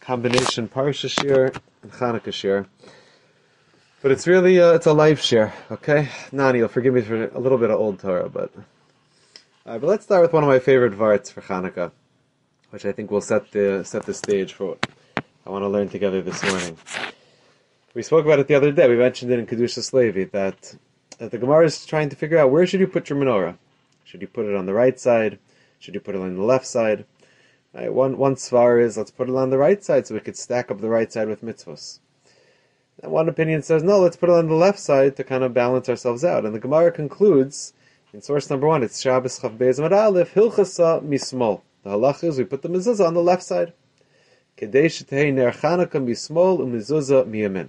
combination Parsha Shir and Chanukah Shir. But it's really, it's a life share, okay? Nani, you'll forgive me for a little bit of old Torah, but let's start with one of my favorite varts for Chanukah, which I think will set the stage for what I want to learn together this morning. We spoke about it the other day. We mentioned it in Kedushas Levi that the Gemara is trying to figure out where should you put your menorah. Should you put it on the right side? Should you put it on the left side? Right, one svar is let's put it on the right side so we could stack up the right side with mitzvos. And one opinion says no, let's put it on the left side to kind of balance ourselves out. And the Gemara concludes in source number 1, it's Shabbos Chav Beis Amud Aleph Hilchasa Mismol. The halach is we put the mezuzah on the left side. Kedei shetei ner Chanukah mismol u'mezuzah miyamin.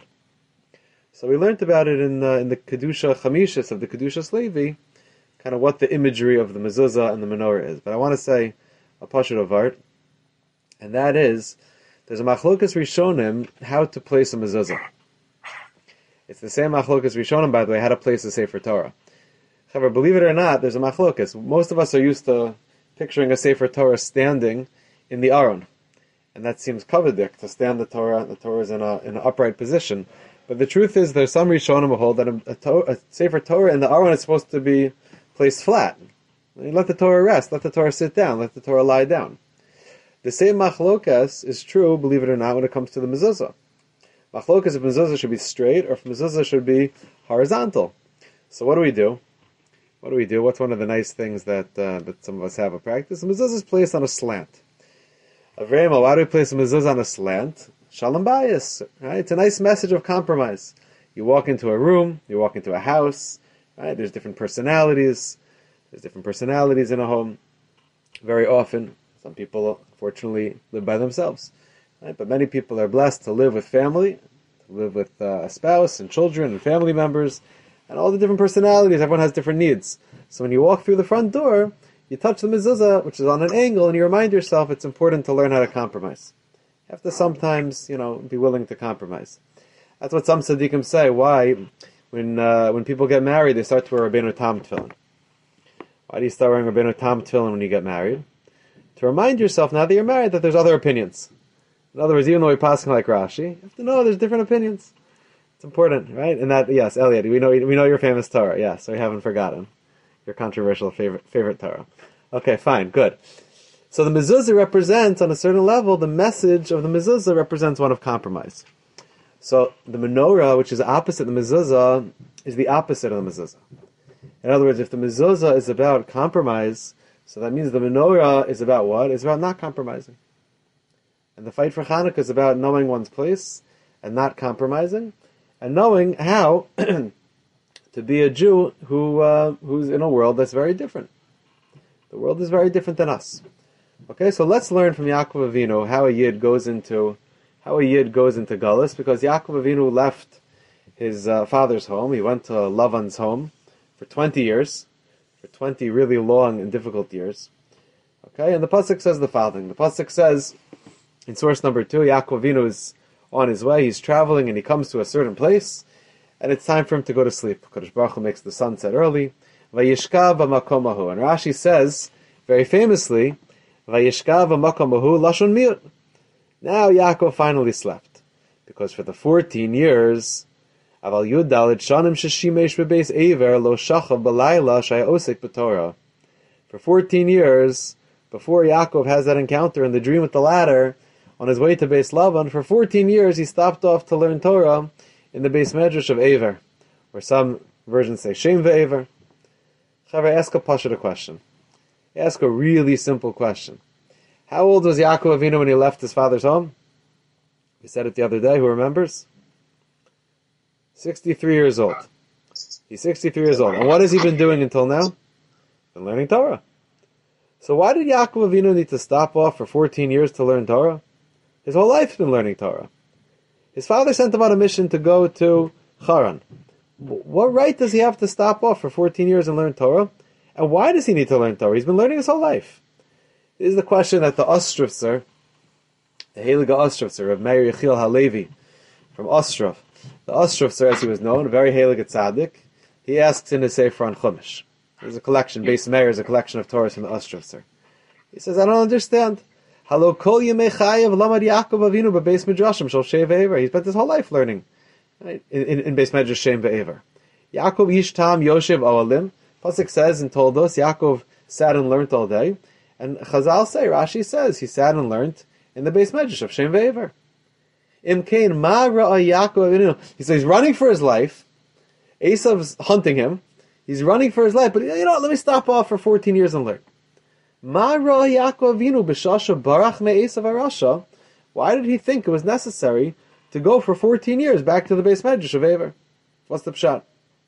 So we learned about it in the Kedusha Chamishas of the Kedushas Levi, kind of what the imagery of the mezuzah and the menorah is. But I want to say a pashut avart, and that is there's a machlokas rishonim how to place a mezuzah. It's the same machlokas rishonim, by the way, how to place a Sefer Torah. However, believe it or not, there's a machlokas. Most of us are used to picturing a Sefer Torah standing in the Aron, and that seems kavadik to stand the Torah. The Torah is in an upright position. But the truth is, there's some rishonim who hold that a Sefer Torah in the Aron is supposed to be placed flat. You let the Torah rest, let the Torah sit down, let the Torah lie down. The same machlokas is true, believe it or not, when it comes to the mezuzah. Machlokas if mezuzah should be straight or if mezuzah should be horizontal. So what do we do? What's one of the nice things that some of us have a practice? The mezuzah is placed on a slant. Avrema, why do we place a mezuzah on a slant? Shalom bayis, right? It's a nice message of compromise. You walk into a room, you walk into a house, right? There's different personalities. There's different personalities in a home. Very often, some people, fortunately, live by themselves, right? But many people are blessed to live with family, to live with a spouse and children and family members, and all the different personalities. Everyone has different needs. So when you walk through the front door, you touch the mezuzah, which is on an angle, and you remind yourself it's important to learn how to compromise. You have to sometimes, be willing to compromise. That's what some tzaddikim say. Why, when people get married, they start to wear Rabbeinu Tam tefillin. Why do you start wearing Rabbeinu Tam tefillin when you get married? To remind yourself, now that you're married, that there's other opinions. In other words, even though we pass like Rashi, you have to know there's different opinions. It's important, right? And that, yes, Elliot, we know your famous Torah. Yes, we haven't forgotten your controversial favorite Torah. Okay, fine, good. So the mezuzah represents, on a certain level, the message of the mezuzah represents one of compromise. So the menorah, which is opposite the mezuzah, is the opposite of the mezuzah. In other words, if the mezuzah is about compromise, so that means the menorah is about what? It's about not compromising. And the fight for Chanukah is about knowing one's place and not compromising, and knowing how to be a Jew who's in a world that's very different. The world is very different than us. Okay, so let's learn from Yaakov Avinu how a Yid goes into Galus, because Yaakov Avinu left his father's home. He went to Lavan's home for 20 years, for 20 really long and difficult years. Okay, and the pasuk says the following. The pasuk says in source number 2, Yaakov Avinu is on his way. He's traveling and he comes to a certain place, and it's time for him to go to sleep. Kadosh Baruch Hu makes the sun set early. Vayishkav b'makom hahu, and Rashi says very famously, Vayishkav b'makom hahu lashon miut. Now Yaakov finally slept, because for the 14 years, aval yud daled shanim sheshimesh bebeis eiver lo shachav b'layla shayosik b'torah. For 14 years, before Yaakov has that encounter in the dream with the ladder, on his way to Beis Lavan, for 14 years he stopped off to learn Torah in the Beis Medrash of Eiver, or some versions say Shem ve'Eiver. Chaver, ask a pashut question. Ask a really simple question. How old was Yaakov Avinu when he left his father's home? We said it the other day, who remembers? 63 years old. He's 63 years old. And what has he been doing until now? Been learning Torah. So why did Yaakov Avinu need to stop off for 14 years to learn Torah? His whole life he's been learning Torah. His father sent him on a mission to go to Haran. What right does he have to stop off for 14 years and learn Torah? And why does he need to learn Torah? He's been learning his whole life. This is the question that the Ostrovtzer, the Heilige Ostrovtzer of Meir Yechiel Halevi from Ostrov, the Ostrovtzer, as he was known, a very Heilige Tzaddik, he asks in his Sefer on Chumash. There's a collection, Beis Meir is a collection of Torahs from the Ostrovtzer. He says, I don't understand. Halo kol yemei chayav lamad Yaakov Avinu bebeis midrashim shel Shem ve'ever. He spent his whole life learning, right, in beis medrash Shem ve'ever. Yaakov ish tam yoshev oalim. Pasuk says and told us Yaakov sat and learned all day, and Chazal say, Rashi says he sat and learned in the beis medrash of Shem ve'ever. Imkein ma ra'a Yaakov Avinu. He says he's running for his life. Esav's hunting him. He's running for his life, but let me stop off for 14 years and learn. Ma ra'a Yaakov Avinu b'shasha barach me'esav harasha. Why did he think it was necessary to go for 14 years back to the beis medrash of Ever? What's the pshat?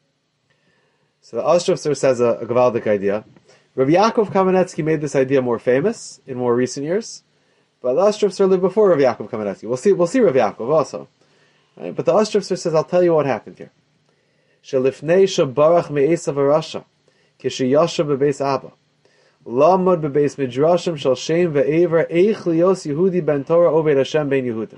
So the Ostrowser says a Gavaldic idea. Rabbi Yaakov Kamenetsky made this idea more famous in more recent years, but the Ostrowser lived before Rabbi Yaakov Kamenetsky. We'll see Rabbi Yaakov also. Right? But the Ostrowser says, I'll tell you what happened here. Shelifnei shabarach me'esav harasha kishiyasha bebeis Abba. Lamad bebeis midrashim shel Shem ve'ever eich lios Yehudi ben Torah obed Hashem ben Yehudim.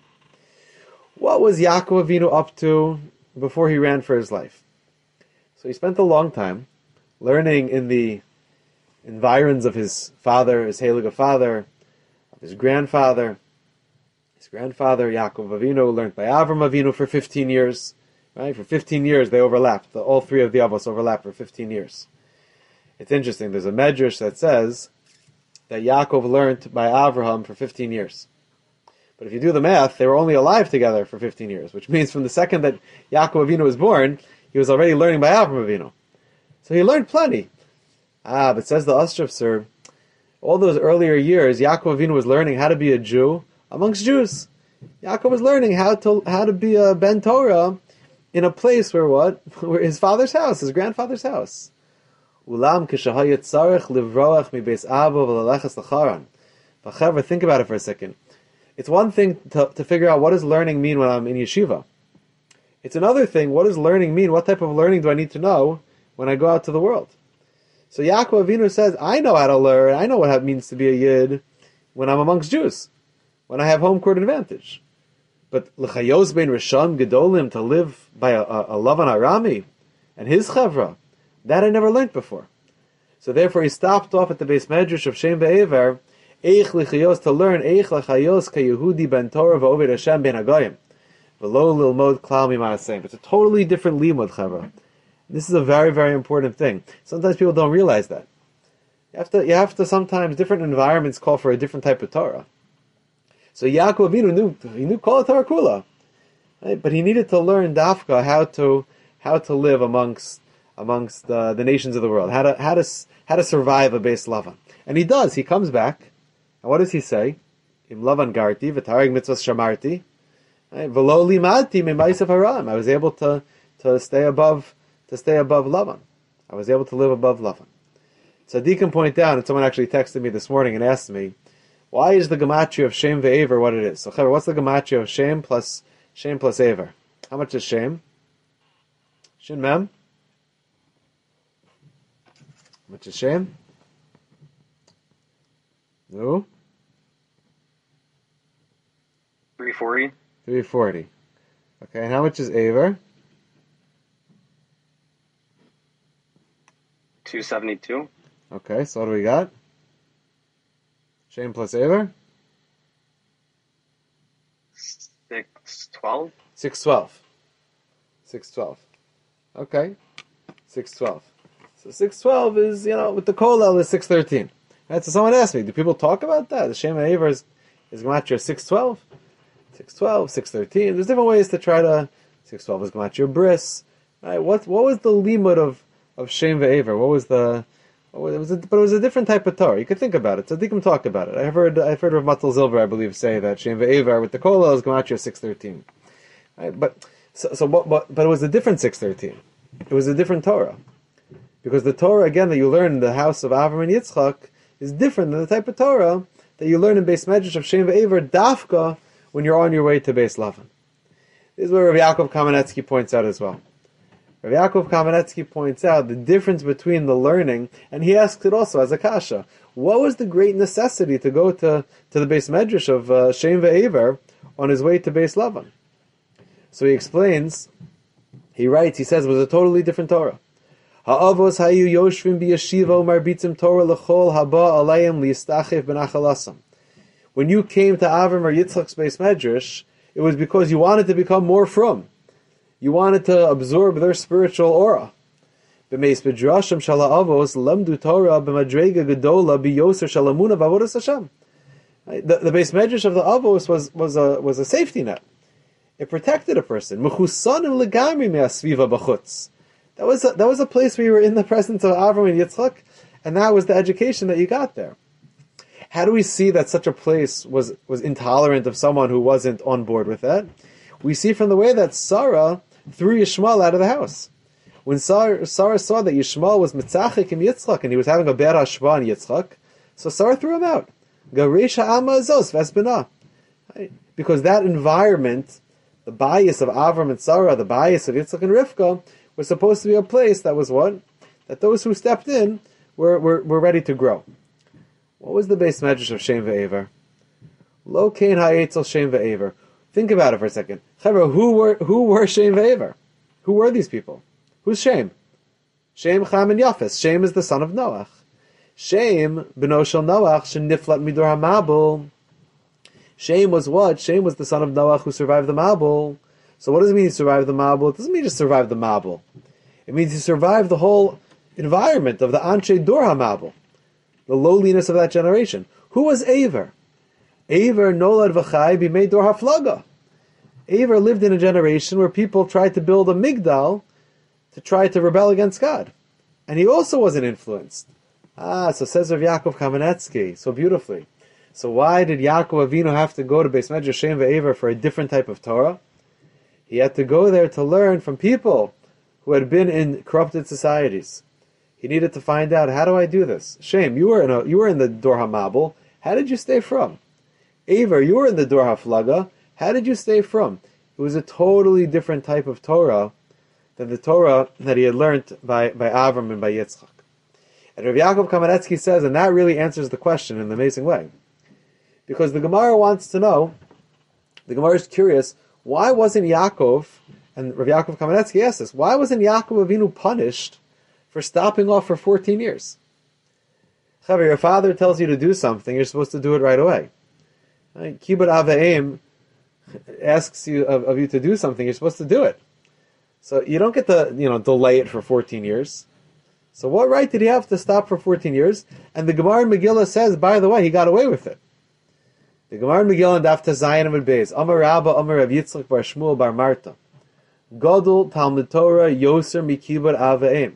What was Yaakov Avinu up to before he ran for his life? So he spent a long time learning in the environs of his father, his Heilige father, of his grandfather. His grandfather Yaakov Avinu learned by Avram Avinu for 15 years. Right? For 15 years they overlapped. All three of the Avos overlapped for 15 years. It's interesting, there's a medrash that says that Yaakov learned by Avraham for 15 years. But if you do the math, they were only alive together for 15 years, which means from the second that Yaakov Avinu was born, he was already learning by Avraham Avinu. So he learned plenty. But says the Ostrowser, all those earlier years, Yaakov Avinu was learning how to be a Jew amongst Jews. Yaakov was learning how to be a Ben Torah in a place where his father's house, his grandfather's house. Ulam kishahayat tzarech livroach mi beis Abba v'lalechas l'charan. But think about it for a second. It's one thing to figure out what does learning mean when I'm in yeshiva. It's another thing, what does learning mean? What type of learning do I need to know when I go out to the world? So Yaakov Avinu says, I know how to learn, I know what it means to be a Yid when I'm amongst Jews, when I have home court advantage. But l'chayos bein rishon gedolim, to live by a Lavan Arami and his chevra, that I never learned before. So therefore he stopped off at the beis medrash of Shem ve'ever, eich l'chayos, to learn eich l'chayos ka Yehudi ben Torah v'oved Hashem ben Hagoyim. V'lo lilmod klal mima'aseh. It's a totally different limud, chevra. This is a very, very important thing. Sometimes people don't realize that. You have to sometimes, different environments call for a different type of Torah. So Yaakov Avinu knew Kol Torah Kula, right? But he needed to learn dafka how to live amongst the nations of the world, how to survive a beis Lavan. And he does. He comes back, and what does he say? Im Lavan garti v'tareg mitzvos shamarti, v'lo limadti memaisav haram. I was able to stay above Lavan. I was able to live above Lavan. Tzaddikim point out, and someone actually texted me this morning and asked me, why is the gematria of Shem ve'ever what it is? So, what's the gematria of Shem plus Ever? How much is Shem? Shin Mem? How much is Shem? No? 340. 340. Okay, and how much is Ever? 272. Okay, so what do we got? Shem plus Ever? 612. 612. 612. Okay. 612. So 612 is, with the Kolel is 613. Right, so someone asked me, do people talk about that? The Shem Ever is Gematria 612? 612, 613. There's different ways to try to... 612 is Gematria Bris. Right, what was the limud of Shem ve'ever? But it was a different type of Torah. You could think about it. Tzaddikim talk about it. I've heard Rav Matzal Zilber, I believe, say that Shem ve'ever with the Kolel is Gematria 613. Right? But it was a different 613. It was a different Torah. Because the Torah, again, that you learn in the house of Avram and Yitzchak is different than the type of Torah that you learn in beis medrash of Shem ve'ever dafka when you're on your way to beis Lavan. This is where Rav Yaakov Kamenetsky points out as well. Rav Yaakov Kamenetsky points out the difference between the learning, and he asks it also as a kasha. What was the great necessity to go to the beis medrash of Shem ve'ever on his way to beis Lavan? So he explains, he says it was a totally different Torah. Ha'avos hayu yoshvim b'yeshiva u'marbitzim Torah l'chol haba alayim li'istachef b'nachalasam. When you came to Avram or Yitzchak's Beis Medrash, it was because you wanted to become more frum. You wanted to absorb their spiritual aura. B'meis Midrashim shala avos lemdu Torah b'madrega gedola b'yoser shalamuna b'avodas Hashem. The Beis Medrash of the Avos was a safety net. It protected a person. Mechusanim legami me'asviva b'chutz. That was a place where you were in the presence of Avram and Yitzchak, and that was the education that you got there. How do we see that such a place was intolerant of someone who wasn't on board with that? We see from the way that Sarah threw Yishmael out of the house. When Sarah saw that Yishmael was mitzachik in Yitzchak and he was having a bad hashva on Yitzchak, so Sarah threw him out. Garesha ama azos vesbina. Because that environment, the bias of Avram and Sarah, the bias of Yitzchak and Rivka, was supposed to be a place that was what? That those who stepped in were ready to grow. What was the Beis Medrash of Shem ve'Ever? Lo kein ha'etzel Shem ve'Ever. Think about it for a second. Chavra, who were Shem ve'Ever? Who were these people? Who's Shem? Shem, Cham, and Yafes. Shem is the son of Noach. Shem, b'no shel Noach, sheniflat midor ha'mabul. Shem was what? Shem was the son of Noach who survived the Mabul. So what does it mean he survived the Mabul? It doesn't mean just survive the Mabul. It means he survived the whole environment of the Anshe Dor HaMabul, the lowliness of that generation. Who was Aver? Aver nolad v'chai b'mei Dor HaFlaga. Aver lived in a generation where people tried to build a migdal to try to rebel against God. And he also wasn't influenced. So says Rav Yaakov Kamenetsky, so beautifully. So why did Yaakov Avinu have to go to Beis Medrash Shem ve'Ever for a different type of Torah? He had to go there to learn from people who had been in corrupted societies. He needed to find out, how do I do this? Shem, you were in the Dor HaMabul. How did you stay from? Aver, you were in the Dor HaFlaga. How did you stay from? It was a totally different type of Torah than the Torah that he had learned by Avram and by Yitzchak. And Rav Yaakov Kamenetsky says, and that really answers the question in an amazing way. Because the Gemara wants to know, the Gemara is curious, why wasn't Yaakov, and Rav Yaakov Kamenetsky asked this, why wasn't Yaakov Avinu punished for stopping off for 14 years? Chaver, your father tells you to do something, you're supposed to do it right away. Kibbut Aveim asks you of you to do something, you're supposed to do it. So you don't get to delay it for 14 years. So what right did he have to stop for 14 years? And the Gemara in Megillah says, by the way, he got away with it. The Gemara in Megillah and Daf Tezayin Amud Beis, Amar Rabba Amar Rav Yitzchak bar Shmuel bar Marta, Gadol Talmud Torah Yoser Mikibud Aveim.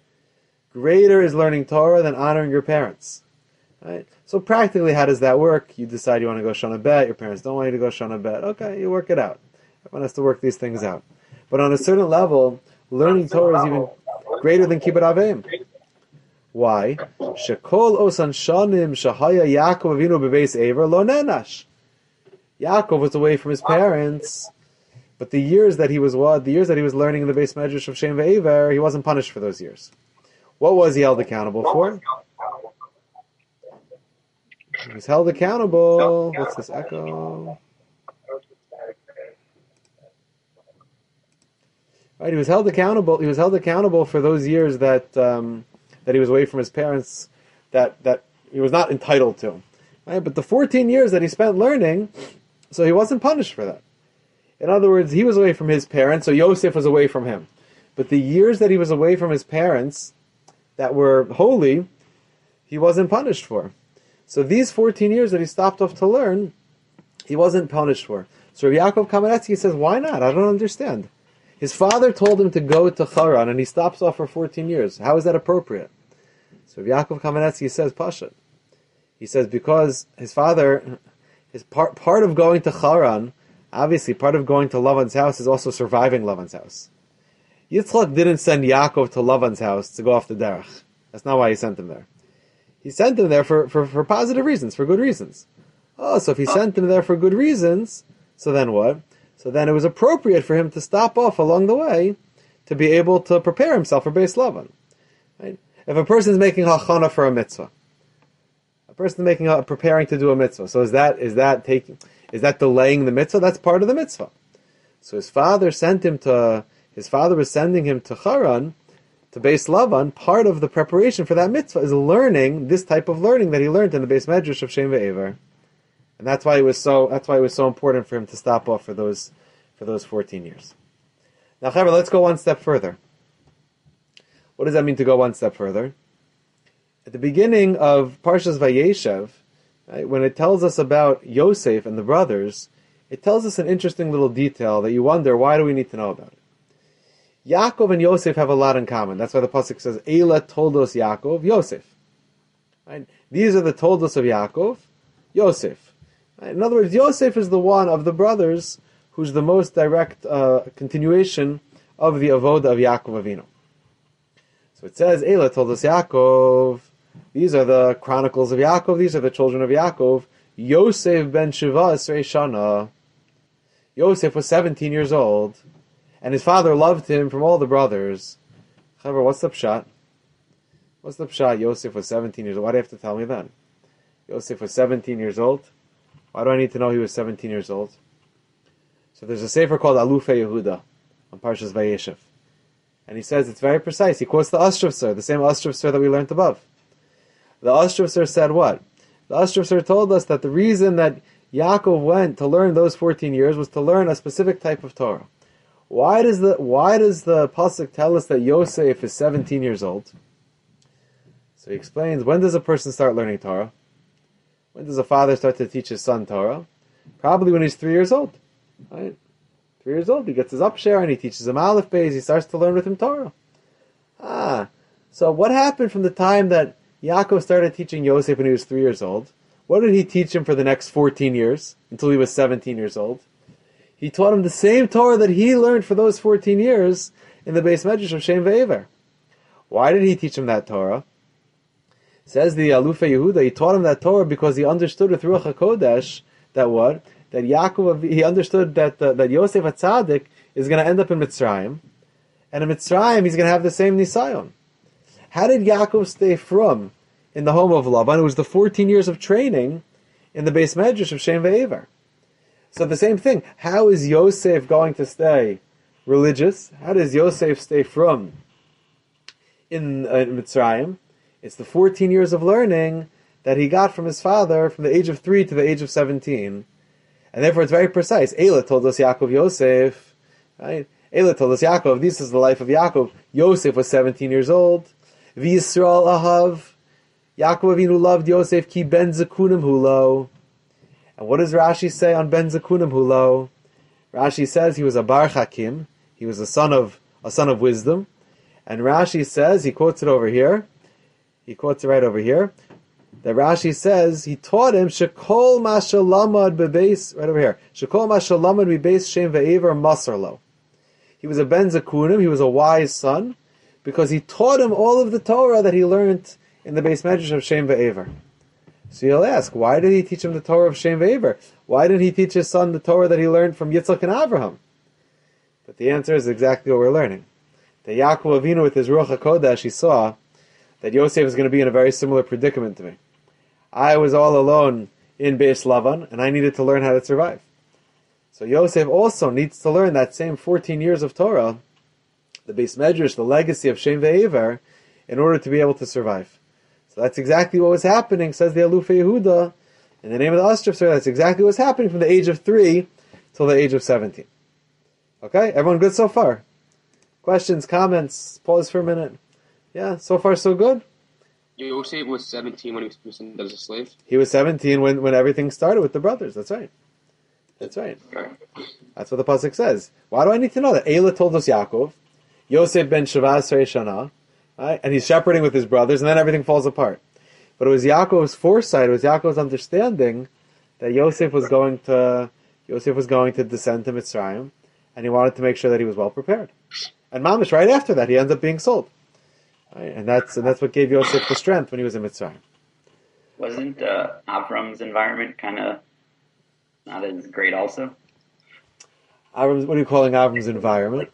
Greater is learning Torah than honoring your parents. Right? So practically, how does that work? You decide you want to go Shana Bet, your parents don't want you to go Shana Bet. Okay, you work it out. Everyone has to work these things out. But on a certain level, learning Torah is even greater than Kibbut Aveim. Why? Shekol osan shanim shahaya Yaakov Avinu bebeis Aver lo nenash. Yaakov was away from his parents, but the years that he was learning in the Beis Medrash of Shem ve'Ever, he wasn't punished for those years. What was he held accountable for? He was held accountable. What's this echo? Right, he was held accountable. He was held accountable for those years that he was away from his parents, that he was not entitled to. Right? But the 14 years that he spent learning, so he wasn't punished for that. In other words, he was away from his parents, so Yosef was away from him. But the years that he was away from his parents that were holy, he wasn't punished for. So these 14 years that he stopped off to learn, he wasn't punished for. So Rav Yaakov Kamenetsky says, why not? I don't understand. His father told him to go to Haran, and he stops off for 14 years. How is that appropriate? So Yaakov Kamenetsky says, Pashat. He says, because his father, his part of going to Haran, obviously part of going to Lavan's house is also surviving Lavan's house. Yitzchak didn't send Yaakov to Lavan's house to go off the derech. That's not why he sent him there. He sent him there for positive reasons, for good reasons. Oh, so if he sent him there for good reasons, so then what? So then it was appropriate for him to stop off along the way to be able to prepare himself for Beis Lavan. Right? If a person is making hachana for a mitzvah, a person is preparing to do a mitzvah, so is that delaying the mitzvah? That's part of the mitzvah. So his father was sending him to Haran, to Beis Lavan. Part of the preparation for that mitzvah is learning this type of learning that he learned in the Beis Medrash of Shem ve'Ever. and that's why it was so important for him to stop off for those 14 years. Now, however, let's go one step further. What does that mean to go one step further? At the beginning of Parshas Vayeshev, right, when it tells us about Yosef and the brothers, it tells us an interesting little detail that you wonder, why do we need to know about it? Yaakov and Yosef have a lot in common. That's why the pasuk says, Eila toldos Yaakov, Yosef. Right? These are the toldos of Yaakov, Yosef. Right? In other words, Yosef is the one of the brothers who's the most direct continuation of the avoda of Yaakov Avinu. So it says, Eila toldos Yaakov. These are the chronicles of Yaakov. These are the children of Yaakov. Yosef ben Shiva Esrei Shana. Yosef was 17 years old, and his father loved him from all the brothers. However, what's the pshat? What's the pshat? Yosef was 17 years old. Why do you have to tell me that? Yosef was 17 years old. Why do I need to know he was 17 years old? So there's a sefer called Alufei Yehuda on Parshas Vayeshev. And he says it's very precise. He quotes the Ostrovser, the same Ostrovser that we learned above. The Ostrovser said what? The Ostrovser told us that the reason that Yaakov went to learn those 14 years was to learn a specific type of Torah. Why does the pasuk tell us that Yosef is 17 years old? So he explains, when does a person start learning Torah? When does a father start to teach his son Torah? Probably when he's 3 years old. Right? 3 years old, he gets his upshare and he teaches him Aleph Beis, he starts to learn with him Torah. So what happened from the time that Yaakov started teaching Yosef when he was 3 years old? What did he teach him for the next 14 years, until he was 17 years old? He taught him the same Torah that he learned for those 14 years in the Beis Medrash of Shem Ve'ever. Why did he teach him that Torah? Says the Alufei Yehuda, he taught him that Torah because he understood with Ruach HaKodesh that what? That he understood that Yosef HaTzadik is going to end up in Mitzrayim, and in Mitzrayim he's going to have the same Nisayon. How did Yaakov stay from in the home of Lavan? It was the 14 years of training in the Beis Medrash of Shem Ve'ever. So the same thing. How is Yosef going to stay religious? How does Yosef stay from in Mitzrayim? It's the 14 years of learning that he got from his father from the age of 3 to the age of 17. And therefore it's very precise. Eila told us Yaakov Yosef. Right? Eila told us Yaakov. This is the life of Yaakov. Yosef was 17 years old. V'Yisrael ahav. Yaakov Avinu loved Yosef ki ben zakunim hulo. And what does Rashi say on ben zakunim hulo? Rashi says he was a bar chakim. He was a son of wisdom. And Rashi says, he quotes it over here. He quotes it right over here. That Rashi says he taught him shekol mashalamad bebeis, right over here. Shekol mashalamad bebeis shem ve'ever masarlo. He was a ben zakunim. He was a wise son because he taught him all of the Torah that he learned in the Beis Medrash of Shem Ve'ever. So you'll ask, why did he teach him the Torah of Shem Ve'ever? Why didn't he teach his son the Torah that he learned from Yitzchak and Abraham? But the answer is exactly what we're learning. That Yaakov Avinu with his Ruach HaKodesh, he saw that Yosef is going to be in a very similar predicament to me. I was all alone in Beis Lavan, and I needed to learn how to survive. So Yosef also needs to learn that same 14 years of Torah, the Beis Medrash, the legacy of Shem Ve'ever, in order to be able to survive. So that's exactly what was happening, says the Alufei Yehuda, in the name of the Ostrovser. That's exactly what's happening from the age of 3 till the age of 17. Okay, everyone good so far? Questions, comments, pause for a minute. Yeah, so far so good? Yosef was 17 when he was sent as a slave? He was 17 when everything started with the brothers, that's right. That's right. Okay. That's what the pasuk says. Why do I need to know that? Eila told us Yaakov, Yosef ben Shiva Esrei Shana, right? And he's shepherding with his brothers, and then everything falls apart. But it was Yaakov's foresight, it was Yaakov's understanding that Yosef was going to descend to Mitzrayim, and he wanted to make sure that he was well prepared. And mamish, right after that, he ends up being sold. Right? And that's what gave Yosef the strength when he was in Mitzrayim. Wasn't Avram's environment kind of not as great also? Avram's, what are you calling Avram's environment?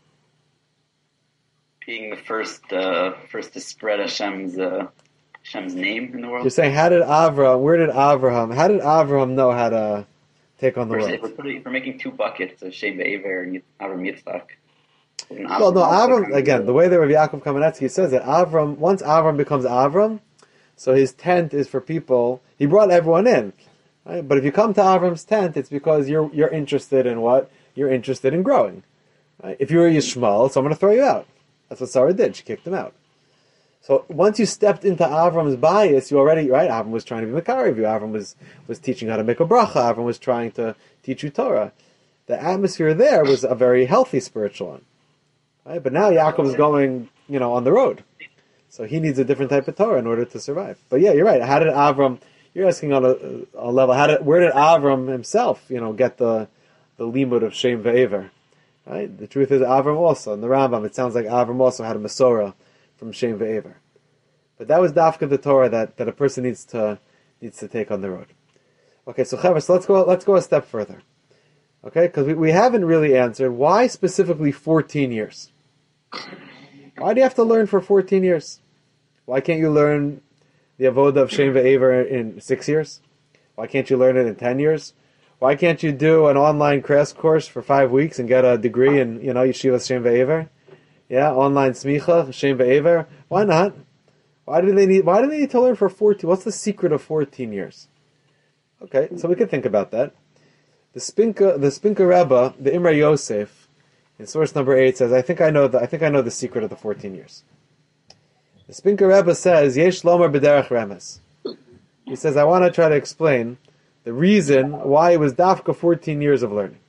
Being the first to spread Hashem's name in the world. You're saying, how did Avraham know how to take on the world? We're making two buckets of Shem Ve'ever and Avram Yitzchak. Well, no, Avram, again, the way that Rav Yaakov Kamenetsky says it, once Avram becomes Avram, so his tent is for people, he brought everyone in, Right? But if you come to Avram's tent, it's because you're interested in what? You're interested in growing. Right? If you were Yishmael, so I'm going to throw you out. That's what Sarah did. She kicked him out. So once you stepped into Avram's bias, you already, right? Avram was trying to be Makari of you. Avram was teaching how to make a bracha. Avram was trying to teach you Torah. The atmosphere there was a very healthy spiritual one. Right? But now Yaakov is going, on the road. So he needs a different type of Torah in order to survive. But yeah, you're right. How did Avram, you're asking on a level, where did Avram himself, get the limud of Shem ve'ever? Right? The truth is Avram also, in the Rambam, it sounds like Avram also had a Masorah from Shem ve'ever. But that was dafka the Torah that a person needs to take on the road. Okay, so Chaver, so let's go a step further. Okay, because we haven't really answered why specifically 14 years. Why do you have to learn for 14 years? Why can't you learn the avodah of Shem ve'ever in 6 years? Why can't you learn it in 10 years? Why can't you do an online crash course for 5 weeks and get a degree in yeshiva Shem ve'ever? Yeah, online smicha Shem ve'ever. Why not? Why do they need to learn for 14? What's the secret of 14 years? Okay, so we can think about that. The Spinka Rebbe, the Imre Yosef, in source number 8 says, I think I know the secret of the 14 years. The Spinka Rebbe says, Yesh Lomer b'derech remes. He says, I want to try to explain the reason why it was dafka 14 years of learning.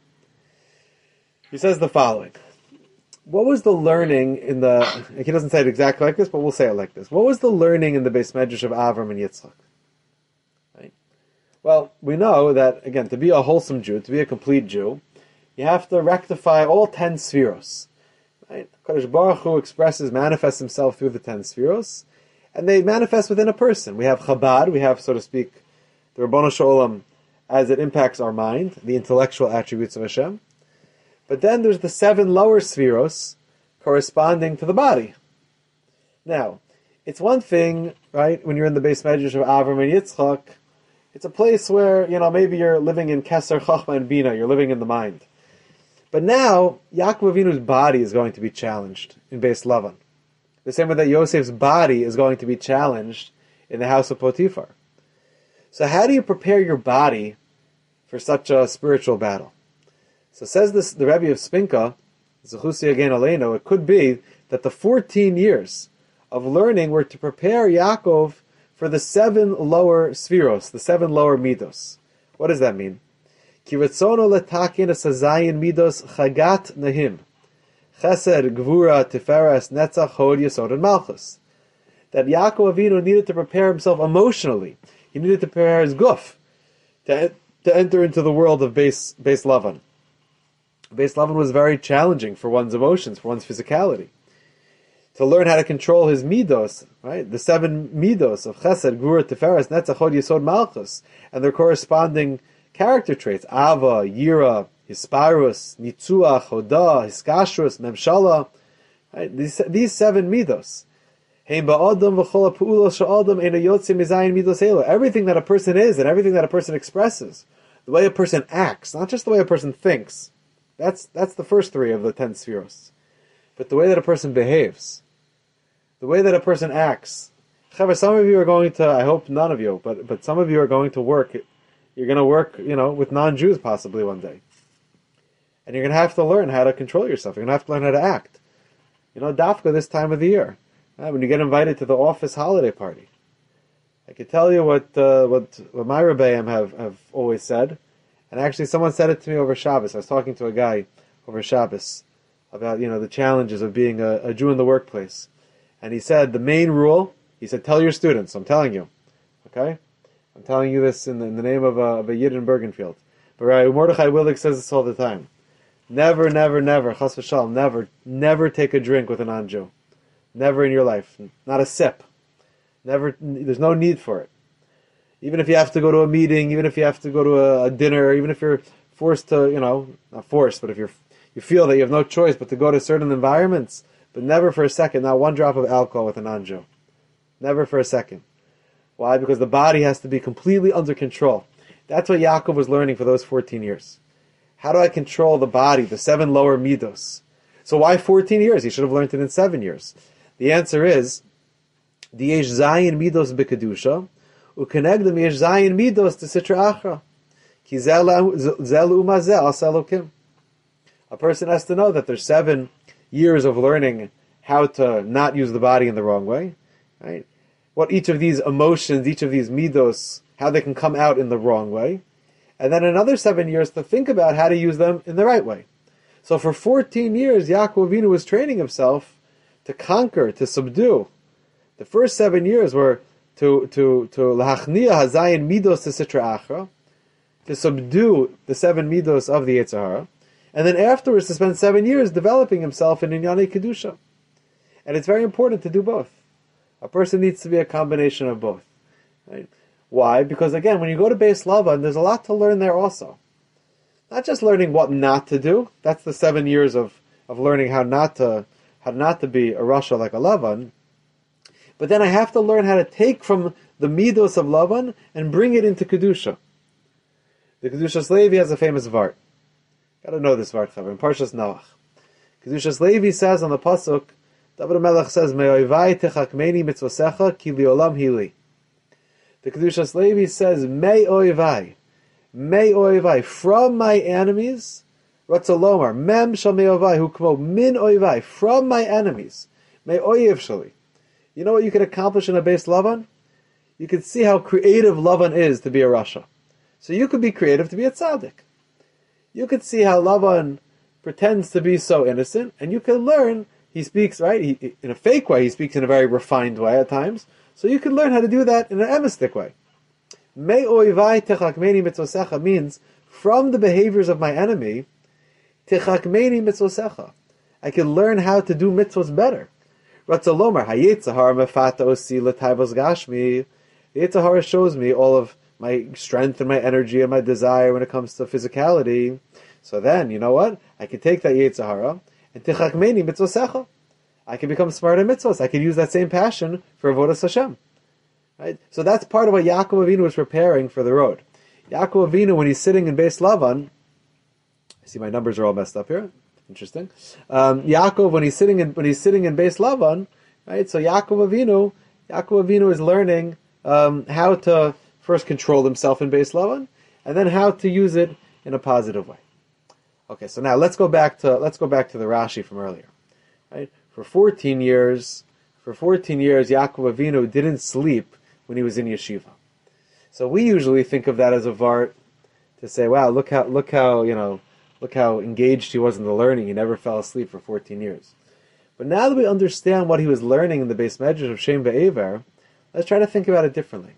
He says the following. What was the learning he doesn't say it exactly like this, but we'll say it like this. What was the learning in the Beis Medrash of Avram and Yitzchak? Right? Well, we know that, again, to be a wholesome Jew, to be a complete Jew, you have to rectify all 10 spheros. Right? Kadosh Baruch Hu manifests himself through the 10 spheros, and they manifest within a person. We have Chabad, we have, so to speak, the Ribbono Shel Olam as it impacts our mind, the intellectual attributes of Hashem. But then there's the 7 lower spheros corresponding to the body. Now, it's one thing, right, when you're in the Beis Medrash of Avram and Yitzchak, it's a place where, maybe you're living in Keser Chachma and Bina, you're living in the mind. But now, Yaakov Avinu's body is going to be challenged in Beis Lavan. The same way that Yosef's body is going to be challenged in the house of Potiphar. So how do you prepare your body for such a spiritual battle? So says the Rebbe of Spinka, Zechusi Again Aleinu, it could be that the 14 years of learning were to prepare Yaakov for the 7 lower spheros, the 7 lower midos. What does that mean? Ki retzono letakin esazayin midos chagat nahim, chesed, gvura, tiferes, netzach, hod, yesod, and malchus. That Yaakov Avinu needed to prepare himself emotionally. He needed to prepare his guf to enter into the world of Beis Lavan. Beis Lavan was very challenging for one's emotions, for one's physicality. To learn how to control his midos, right? The 7 midos of Chesed, Gvura, Tiferes, Netzach, Hod, Yesod, Malchus, and their corresponding character traits: Ava, Yira, Hisparus, Nitzuach, Hodah, Hiskashrus, Memshala. Right? These 7 midos. Everything that a person is and everything that a person expresses, the way a person acts, not just the way a person thinks. That's the first 3 of the 10 spheros. But the way that a person behaves, the way that a person acts. Some of you are going to, I hope none of you, but some of you are going to work. You're going to work, with non-Jews possibly one day. And you're going to have to learn how to control yourself. You're going to have to learn how to act. Dafka this time of the year. When you get invited to the office holiday party. I can tell you what my Rebbeim have always said. And actually someone said it to me over Shabbos. I was talking to a guy over Shabbos about, the challenges of being a Jew in the workplace. And he said, the main rule, he said, tell your students, I'm telling you. Okay? I'm telling you this in the name of a Yid in Bergenfield. But Mordechai Willig says this all the time. Never, chas v'shalom, never take a drink with a non-Jew. Never in your life. Not a sip. Never. There's no need for it. Even if you have to go to a meeting, even if you have to go to a dinner, even if you're forced to, not forced, but if you feel that you have no choice but to go to certain environments, but never for a second, not one drop of alcohol with a non-Jew. Never for a second. Why? Because the body has to be completely under control. That's what Yaakov was learning for those 14 years. How do I control the body, the 7 lower midos? So why 14 years? He should have learned it in 7 years. The answer is, the yesh zayin midos b'kedusha, Ukenegdem yesh zayin midos to sitra achra. Ki zelu umazeh asa Elokim. A person has to know that there's 7 years of learning how to not use the body in the wrong way, right? What each of these emotions, each of these midos, how they can come out in the wrong way. And then another 7 years to think about how to use them in the right way. So for 14 years, Yaakov Avinu was training himself to conquer, to subdue. The first 7 years were to lahachniya hazayin midos to sitra achra, to subdue the 7 midos of the Yetzer Hara, and then afterwards to spend 7 years developing himself in Inyane Kedusha. And it's very important to do both. A person needs to be a combination of both. Right? Why? Because again, when you go to Beis Lavan, there's a lot to learn there also. Not just learning what not to do. That's the 7 years of learning how not to be a Rasha like a Lavan. But then I have to learn how to take from the midos of Lavan and bring it into Kedusha. The Kedushas Levi has a famous Vart. Got to know this Vart, in Parshas Noach. Kedushas Levi says on the pasuk, David HaMelech says, "Me'oivai techakmeni mitzvosecha ki liolam hili." The Kedushas Levi says, "Me'oivai, from my enemies, Ratzalomar, mem shal me'oivai, hukmo min oivai, from my enemies, me'oyev shali." You know what you can accomplish in a Beis Lavan? You can see how creative Lavan is to be a Rasha. So you could be creative to be a tzaddik. You could see how Lavan pretends to be so innocent, and you can learn. He speaks, right? In a fake way, he speaks in a very refined way at times. So you can learn how to do that in an emistic way. Me oivai techakmeni mitzvosecha means, from the behaviors of my enemy, techakmeni mitzvosecha. I can learn how to do mitzvos better. Ratzalomar, hayetzahar mefata osi l'taivos gashmi. The Yetzer Hara shows me all of my strength and my energy and my desire when it comes to physicality. So then, you know what? I can take that Yetzer Hara and tichakmeni mitzvosecha. I can become smart in mitzvos. I can use that same passion for avodas Hashem. Right? So that's part of what Yaakov Avinu was preparing for the road. Yaakov Avinu, when he's sitting in Beis Lavan, I see my numbers are all messed up here. Interesting. Yaakov, when he's sitting in Beis Lavan, right? So Yaakov Avinu is learning how to first control himself in Beis Lavan, and then how to use it in a positive way. Okay, so now let's go back to the Rashi from earlier. Right? For 14 years, Yaakov Avinu didn't sleep when he was in yeshiva. So we usually think of that as a vart to say, "Wow, look how engaged he was in the learning. He never fell asleep for 14 years." But now that we understand what he was learning in the Beis Medrash of Shem Ve'ever, let's try to think about it differently.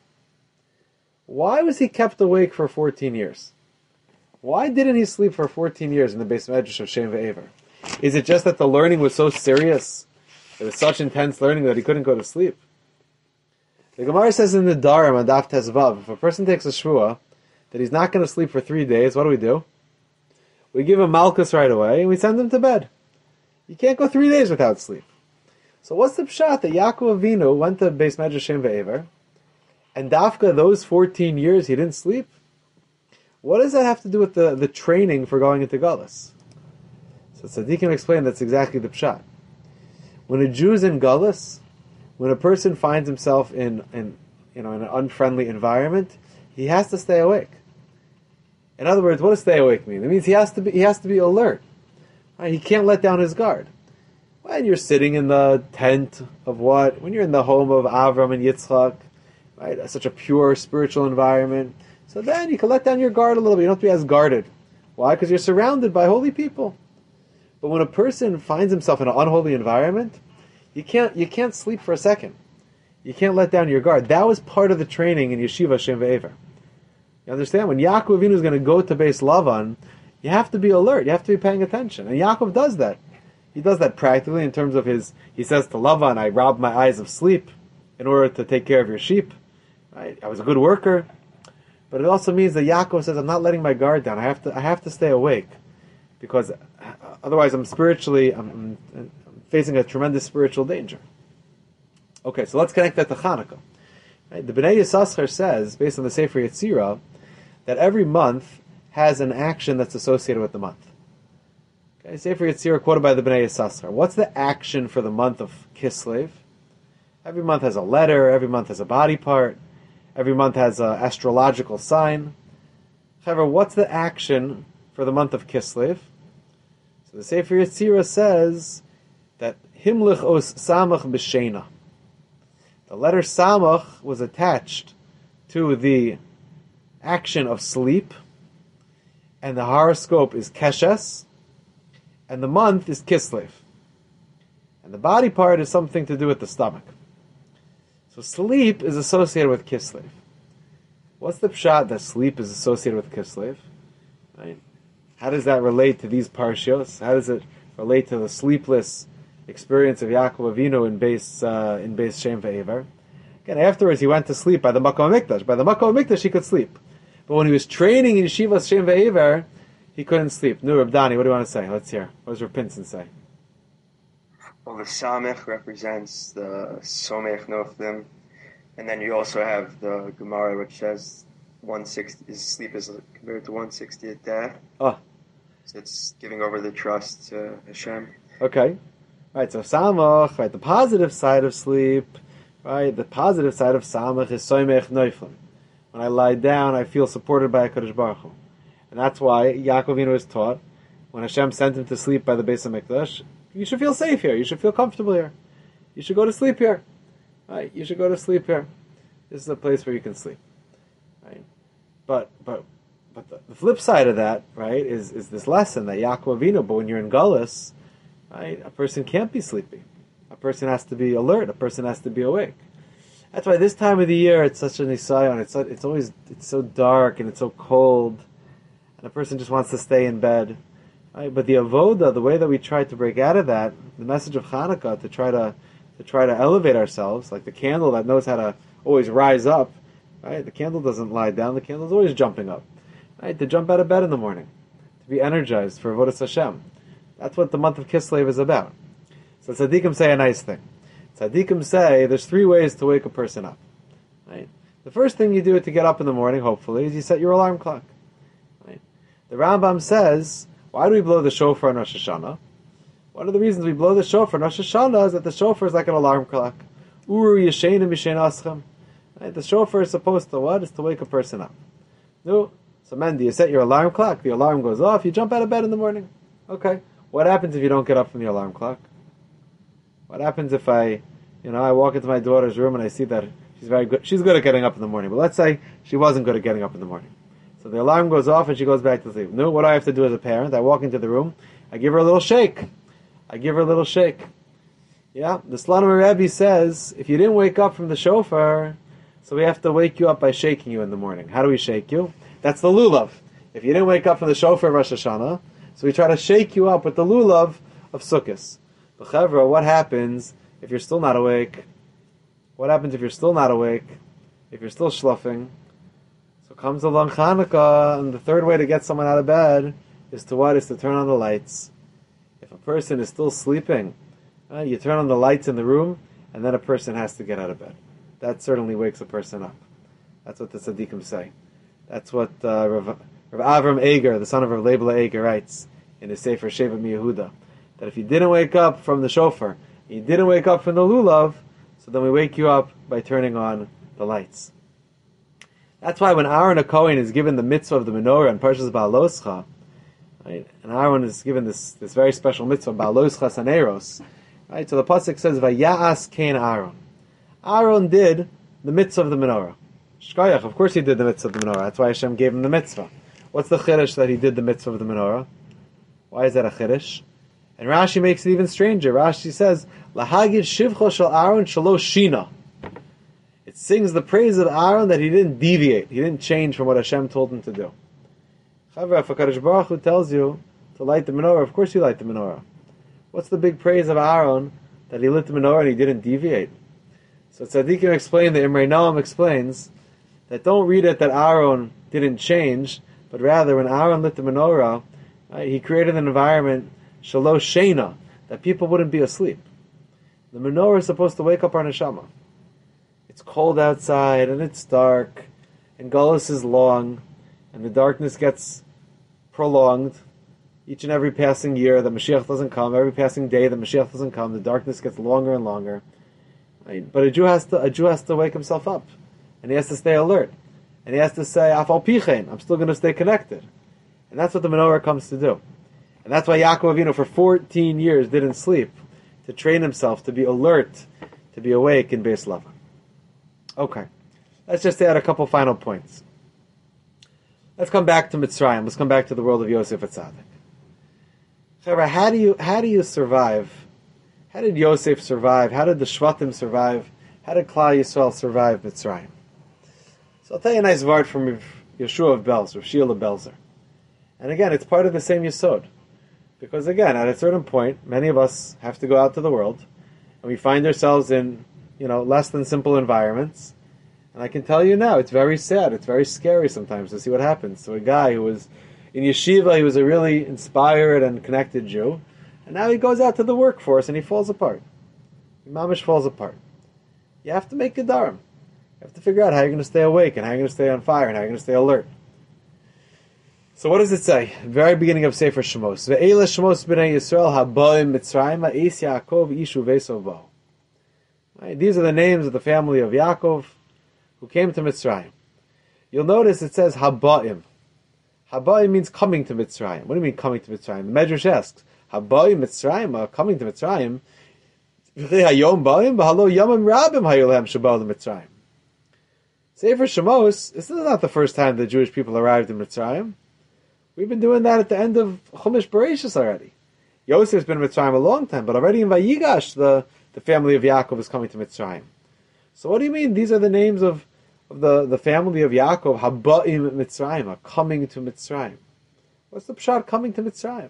Why was he kept awake for 14 years? Why didn't he sleep for 14 years in the Beis Medrash of Shem Ve'ever? Is it just that the learning was so serious? It was such intense learning that he couldn't go to sleep? The Gemara says in the Darim on Daf Tezvav, if a person takes a shvua that he's not going to sleep for 3 days, what do? We give him malchus right away and we send him to bed. You can't go 3 days without sleep. So what's the pshat that Yaakov Avinu went to Beis Medrash Shem Ve'ever, and dafka those 14 years he didn't sleep? What does that have to do with the training for going into Galus? So Tzaddikim explain that's exactly the pshat. When a Jew's in Galus, when a person finds himself in an unfriendly environment, he has to stay awake. In other words, what does stay awake mean? It means he has to be alert. Right? He can't let down his guard. When you're sitting in the tent of what? When you're in the home of Avram and Yitzchak, right? Such a pure spiritual environment. So then you can let down your guard a little bit. You don't have to be as guarded. Why? Because you're surrounded by holy people. But when a person finds himself in an unholy environment, you can't sleep for a second. You can't let down your guard. That was part of the training in Yeshiva Shem Ve'ever. You understand? When Yaakov Avinu is going to go to Beis Lavan, you have to be alert. You have to be paying attention. And Yaakov does that. He does that practically in terms of he says to Lavan, "I robbed my eyes of sleep in order to take care of your sheep. Right? I was a good worker." But it also means that Yaakov says, "I'm not letting my guard down. I have to stay awake, because otherwise I'm facing a tremendous spiritual danger." Okay, so let's connect that to Hanukkah. Right? The Bnei Yissaschar says, based on the Sefer Yetzirah, that every month has an action that's associated with the month. Okay, Sefer Yetzirah quoted by the Bnei Yissaschar. What's the action for the month of Kislev? Every month has a letter, every month has a body part, Every month has an astrological sign. However, what's the action for the month of Kislev? So the Sefer Yetzirah says that Himlich os Samach b'Shena. The letter Samach was attached to the action of sleep, and the horoscope is Keshes, and the month is Kislev. And the body part is something to do with the stomach. So sleep is associated with Kislev. What's the pshat that sleep is associated with Kislev? Right? How does that relate to these parshios? How does it relate to the sleepless experience of Yaakov Avinu in Beis Shem Ve'ever? Again, afterwards he went to sleep by the Makom Mikdash. By the Makom Mikdash he could sleep. But when he was training in Yeshivas Shem Ve'ever, he couldn't sleep. Nu, Reb Dani, what do you want to say? Let's hear. What does Reb Pinson say? Well, the Samech represents the Somech Noflim, and then you also have the Gemara, which says 160 is sleep is compared to 160th day. Oh. So it's giving over the trust to Hashem. Okay. Right, so Samach, right, the positive side of sleep, right, the positive side of Samach is Somech Noflim. When I lie down, I feel supported by HaKadosh Baruch Hu. And that's why Yaakov Avinu was taught, when Hashem sent him to sleep by the Beis HaMikdash, you should feel safe here. You should feel comfortable here. You should go to sleep here. Right? You should go to sleep here. This is a place where you can sleep. Right? But the flip side of that, right, is this lesson that Yaakov Avinu, but when you're in Gullus, right, a person can't be sleepy. A person has to be alert. A person has to be awake. That's why this time of the year it's such an nisayon. It's so dark and it's so cold, and a person just wants to stay in bed. Right? But the avoda, the way that we try to break out of that, the message of Hanukkah, to try to elevate ourselves, like the candle that knows how to always rise up. Right? The candle doesn't lie down. The candle is always jumping up. Right? To jump out of bed in the morning, to be energized for avodas Hashem. That's what the month of Kislev is about. So tzaddikim say a nice thing. Tzaddikim say there's 3 ways to wake a person up. Right? The first thing you do to get up in the morning, hopefully, is you set your alarm clock. Right? The Rambam says, why do we blow the shofar on Rosh Hashanah? One of the reasons we blow the shofar on Rosh Hashanah is that the shofar is like an alarm clock. Uru yeshenim yishen aschem. The shofar is supposed to what? Is to wake a person up. No. So Mendy, you set your alarm clock, the alarm goes off, you jump out of bed in the morning. Okay. What happens if you don't get up from the alarm clock? What happens if I walk into my daughter's room and I see that she's very good. She's good at getting up in the morning, but let's say she wasn't good at getting up in the morning. So the alarm goes off and she goes back to sleep. No, what do I have to do as a parent? I walk into the room, I give her a little shake. Yeah, the Slonimer Rebbe says, if you didn't wake up from the shofar, so we have to wake you up by shaking you in the morning. How do we shake you? That's the lulav. If you didn't wake up from the shofar of Rosh Hashanah, so we try to shake you up with the lulav of Sukkot. But Chevra, what happens if you're still not awake? What happens if you're still not awake? If you're still schluffing? So comes along Hanukkah, and the third way to get someone out of bed is to what? Is to turn on the lights. If a person is still sleeping, you turn on the lights in the room, and then a person has to get out of bed. That certainly wakes a person up. That's what the tzaddikim say. That's what Rav Avram Eger, the son of Rav Leibla Eger, writes in his Sefer Shevet MiYehuda, that if you didn't wake up from the shofar, you didn't wake up from the lulav, so then we wake you up by turning on the lights. That's why when Aaron HaKohen is given the mitzvah of the menorah in Parshas Ba'aloscha, right, and Aaron is given this very special mitzvah, Ba'aloscha Saneros, right, so the pasuk says, Vaya'as Kain Aaron. Aaron did the mitzvah of the menorah. Shkoyach, of course he did the mitzvah of the menorah. That's why Hashem gave him the mitzvah. What's the chiddush that he did the mitzvah of the menorah? Why is that a chiddush? And Rashi makes it even stranger. Rashi says, Lahagid shivcho shel Aaron shelo shina. It sings the praise of Aaron that he didn't deviate. He didn't change from what Hashem told him to do. However, if HaKadosh Baruch Hu tells you to light the menorah, of course you light the menorah. What's the big praise of Aaron that he lit the menorah and he didn't deviate? So Tzaddikim explained, the Imrei Noam explains, that don't read it that Aaron didn't change, but rather when Aaron lit the menorah, he created an environment, shelo shena, that people wouldn't be asleep. The menorah is supposed to wake up our neshama. It's cold outside, and it's dark, and Gullus is long, and the darkness gets prolonged. Each and every passing year, the Mashiach doesn't come. Every passing day, the Mashiach doesn't come. The darkness gets longer and longer. Right? But a Jew has to wake himself up and he has to stay alert, and he has to say Afal Pichein, I'm still going to stay connected, and that's what the menorah comes to do, and that's why Yaakov Avinu for 14 years didn't sleep, to train himself to be alert, to be awake in Beis Lavan. Okay, let's just add a couple final points. Let's come back to Mitzrayim. Let's come back to the world of Yosef Atzadik. How do you survive? How did Yosef survive? How did the Shvatim survive? How did Klal Yisrael survive Mitzrayim? So I'll tell you a nice word from Yeshua of Belz, Rav Shia Belzer. And again, it's part of the same Yesod. Because again, at a certain point, many of us have to go out to the world, and we find ourselves in, less than simple environments. And I can tell you now, it's very sad, it's very scary sometimes to see what happens to a guy who was in yeshiva, he was a really inspired and connected Jew, and now he goes out to the workforce and he falls apart. He mamish falls apart. You have to make gedarim. You have to figure out how you're going to stay awake, and how you're going to stay on fire, and how you're going to stay alert. So what does it say? Very beginning of Sefer Shemos. Ve'ela Shemos b'nei Yisrael haboim Mitzrayim ha'es Yaakov ishu v'esov bo. These are the names of the family of Yaakov who came to Mitzrayim. You'll notice it says Habaim. Habaim means coming to Mitzrayim. What do you mean coming to Mitzrayim? The Medrash asks, Habaim Mitzrayim, coming to Mitzrayim. Sefer Shemos, this is not the first time the Jewish people arrived in Mitzrayim. We've been doing that at the end of Chumash Bereshis already. Yosef's been in Mitzrayim a long time, but already in Vayigash, the family of Yaakov is coming to Mitzrayim. So what do you mean? These are the names of the family of Yaakov, Haba'im Mitzrayim, coming to Mitzrayim. What's the pshat coming to Mitzrayim?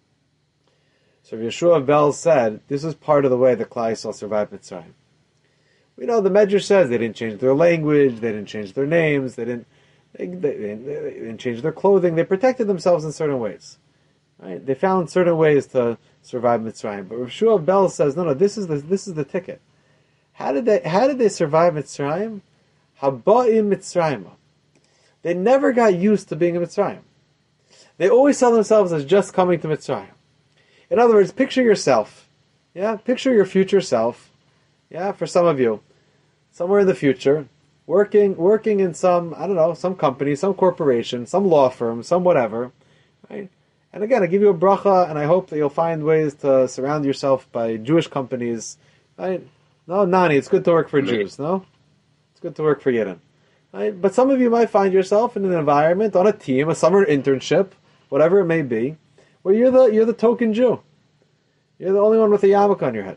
So Yeshua of Bel said, this is part of the way the Klal Yisrael survived Mitzrayim. We know the Medrash says they didn't change their language, they didn't change their names, they didn't change their clothing, they protected themselves in certain ways. Right? They found certain ways to survive Mitzrayim. But Yeshua of Bel says, no, this is the ticket. How did they survive Mitzrayim? Haba'im Mitzrayim. They never got used to being in Mitzrayim. They always saw themselves as just coming to Mitzrayim. In other words, picture yourself. Yeah, picture your future self. Yeah, for some of you, somewhere in the future, working in some company, some corporation, some law firm, some whatever. Right? And again, I give you a bracha, and I hope that you'll find ways to surround yourself by Jewish companies. Right? No, Nani, it's good to work for Jews, no? It's good to work for Yidden. Right? But some of you might find yourself in an environment, on a team, a summer internship, whatever it may be, where you're the token Jew. You're the only one with a yarmulke on your head.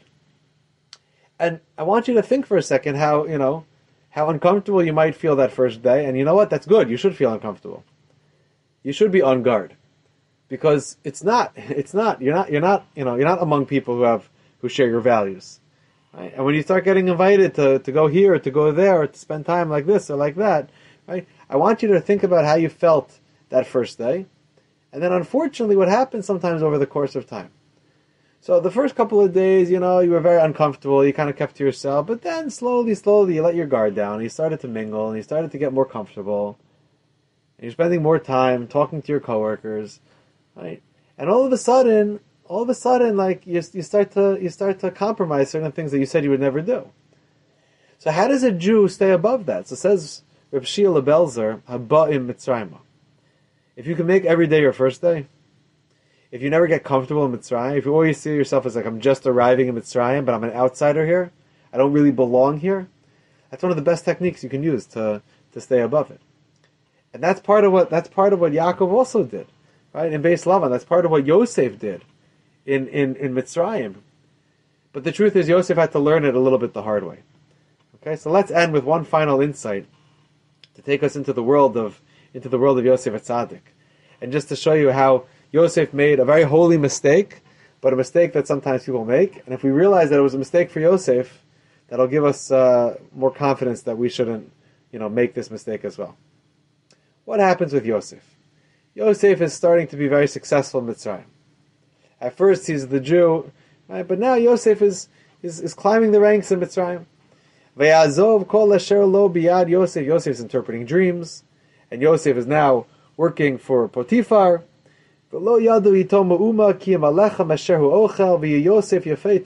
And I want you to think for a second how uncomfortable you might feel that first day. And you know what? That's good. You should feel uncomfortable. You should be on guard. Because you're not among people who share your values. Right? And when you start getting invited to go here, or to go there, or to spend time like this or like that, right? I want you to think about how you felt that first day. And then unfortunately what happens sometimes over the course of time. So the first couple of days, you were very uncomfortable, you kind of kept to yourself, but then slowly you let your guard down, and you started to mingle, and you started to get more comfortable, and you're spending more time talking to your coworkers, right? And all of a sudden, like you start to compromise certain things that you said you would never do. So how does a Jew stay above that? So it says Reb Shia Belzer, Haba'im Mitzrayim. If you can make every day your first day, if you never get comfortable in Mitzrayim, if you always see yourself as like, I'm just arriving in Mitzrayim, but I'm an outsider here, I don't really belong here, that's one of the best techniques you can use to stay above it. And that's part of what Yaakov also did, right? In Beis Lavan, that's part of what Yosef did in Mitzrayim. But the truth is, Yosef had to learn it a little bit the hard way. Okay, so let's end with one final insight to take us into the world of Yosef Atzadik, and just to show you how Yosef made a very holy mistake, but a mistake that sometimes people make. And if we realize that it was a mistake for Yosef, that'll give us more confidence that we shouldn't, make this mistake as well. What happens with Yosef? Yosef is starting to be very successful in Mitzrayim. At first, he's the Jew, right? But now Yosef is climbing the ranks in Mitzrayim. Ve'azov kol asher lo biyad Yosef. Yosef is interpreting dreams, and Yosef is now working for Potiphar. Yosef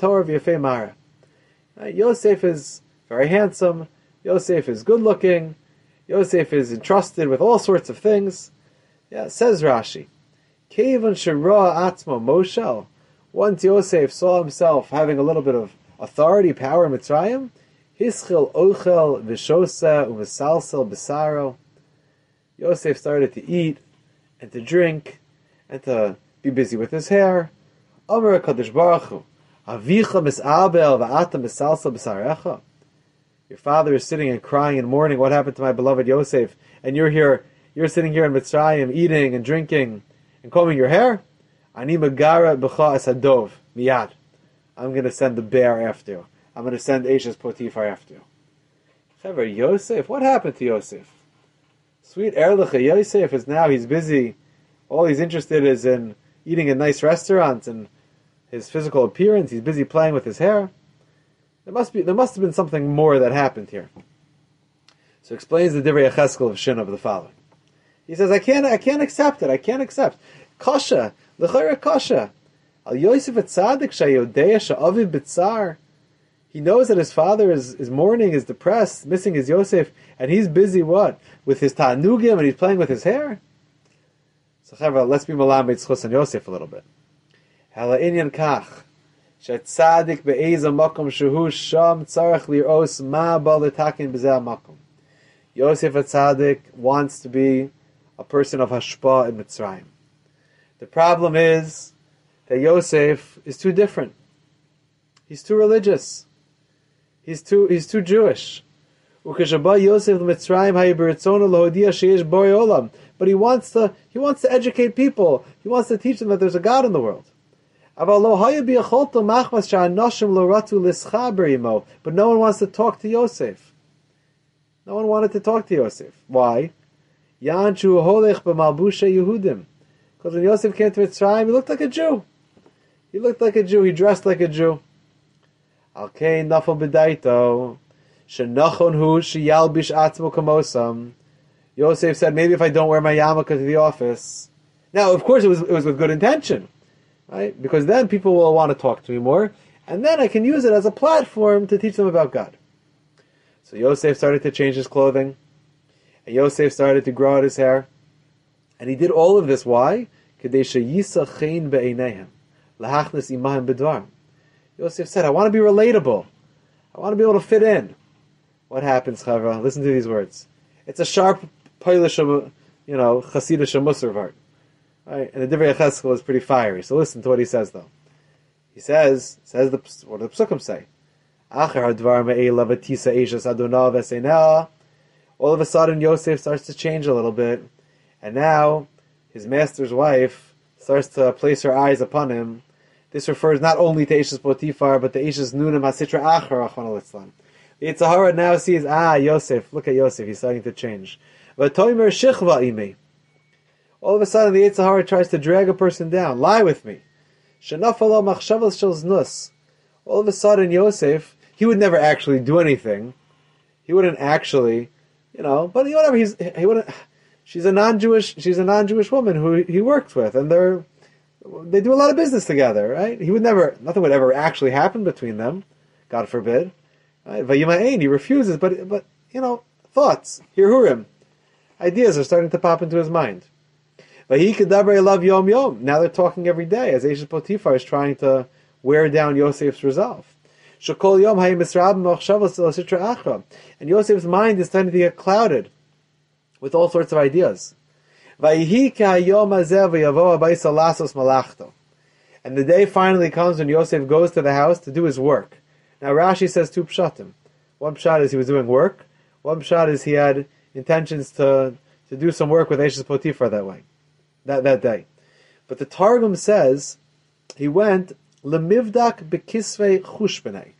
is very handsome. Yosef is good looking. Yosef is entrusted with all sorts of things. Yeah, says Rashi. Kevan shera atzmo moshel. Once Yosef saw himself having a little bit of authority, power in Mitzrayim, hischil ochel v'shosa u'v'salsel b'saro. Yosef started to eat and to drink and to be busy with his hair. Amar HaKadosh Baruch Hu, Avicha mis'abel v'ata misalsel b'sarecha. Your father is sitting and crying and mourning, what happened to my beloved Yosef? And you're sitting here in Mitzrayim, eating and drinking and combing your hair? Ani megara b'cha esadov, miyad. I'm going to send the bear after you. I'm going to send Eishes Potifar after you. However, Yosef, what happened to Yosef? Sweet Erlicha, Yosef is now, he's busy. All he's interested is in eating in nice restaurants and his physical appearance. He's busy playing with his hair. There must have been something more that happened here. So explains the Divrei Yecheskel of Shin of the following. He says, I can't accept it. I can't accept. Kasha, l'chayra kasha. Al Yosef etzadik shayodea sha'aviv b'tzar. He knows that his father is mourning, is depressed, missing his Yosef, and he's busy what? With his ta'anugim, and he's playing with his hair? So chavra, let's be malamed tzchus on Yosef a little bit. Hala inyan kach. Shetzadik be'eza makom shehu sham tzarech li'os ma ba l'takin b'zeh makom. Yosef HaTzadik wants to be a person of hashpah in Mitzrayim. The problem is that Yosef is too different. He's too religious. He's too Jewish. But he wants to educate people. He wants to teach them that there's a God in the world. But no one wants to talk to Yosef. No one wanted to talk to Yosef. Why? Because when Yosef came to Mitzrayim, he looked like a Jew. He dressed like a Jew. Alkein nafal b'daito, shenachon hu sheyalbish atzmo kamosam. Yosef said, maybe if I don't wear my yarmulke to the office. Now, of course, it was with good intention, right? Because then people will want to talk to me more, and then I can use it as a platform to teach them about God. So Yosef started to change his clothing, and Yosef started to grow out his hair, and he did all of this. Why? Kedei sheyisachein be'eineihem, lahachnes imahem b'dvar. Yosef said, I want to be relatable. I want to be able to fit in. What happens, Chavra? Listen to these words. It's a sharp, Polish, Hasidish Musar vart. Right? And the Divrei Yecheskel is pretty fiery. So listen to what he says, though. He says what do the Psukim say? All of a sudden, Yosef starts to change a little bit. And now, his master's wife starts to place her eyes upon him. This refers not only to Eishes Potifar, but to Eishes Nunim HaSitra Achar Rachmana litzlan. The Yetzer Hara now sees, Yosef, look at Yosef, he's starting to change. V'toimer shichva imi. All of a sudden, the Yetzer Hara tries to drag a person down. Lie with me. Shenafala machshavas shel znus. All of a sudden, Yosef, he would never actually do anything. He wouldn't actually, but whatever. He wouldn't. She's a non-Jewish woman who he works with, and they do a lot of business together, right? Nothing would ever actually happen between them, God forbid. Right? Vayimayin, he refuses, but thoughts, hirhurim, ideas are starting to pop into his mind. Vayi kedaber elav yom yom. Now they're talking every day as Eishes Potifar is trying to wear down Yosef's resolve. Shekol yom hayim misrabim machshavos el sitra achra. And Yosef's mind is starting to get clouded with all sorts of ideas. And the day finally comes when Yosef goes to the house to do his work. Now Rashi says two pshatim. One pshat is he was doing work. One pshat is he had intentions to do some work with Eishes Potifar that day. But the Targum says he went lemivdak bekisvei chushbenei.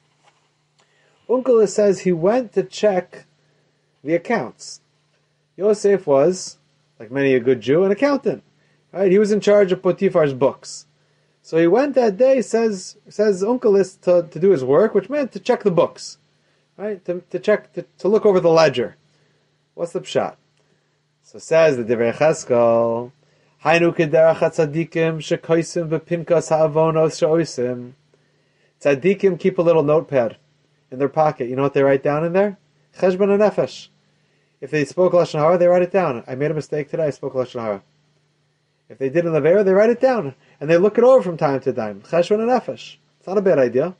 Uncle says he went to check the accounts. Yosef was, like many a good Jew, an accountant. Right? He was in charge of Potiphar's books. So he went that day, says Unkelis, to do his work, which meant to check the books. Right? To check, to look over the ledger. What's the pshat? So says the Divrei Yecheskel, Hainu kederach hatzadikim shekoisim v'pinkas ha'avonos she'oisim. Tzadikim keep a little notepad in their pocket. You know what they write down in there? Cheshbon HaNefesh. If they spoke Lashon Hara, they write it down. I made a mistake today, I spoke Lashon Hara. If they did in Avera, they write it down. And they look it over from time to time. Cheshvan and Nefesh. It's not a bad idea.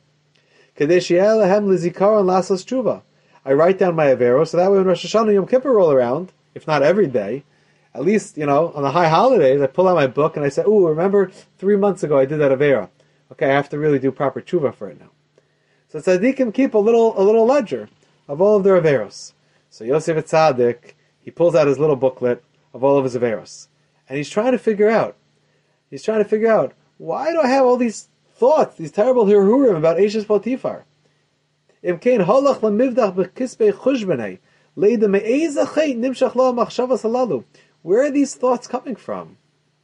I write down my Avera, so that way when Rosh Hashanah and Yom Kippur roll around, if not every day, at least, on the high holidays, I pull out my book and I say, ooh, remember 3 months ago I did that Avera. Okay, I have to really do proper tshuva for it now. So tzaddikim keep a little ledger of all of their Averos. So Yosef Tzaddik, he pulls out his little booklet of all of his Averos. And he's trying to figure out, why do I have all these thoughts, these terrible hirhurim about Eshes Potifar? Imkein halach lemivdach b'kispei chushbenei leida me'eza cheit nimshach lo machshavas halalu. Where are these thoughts coming from?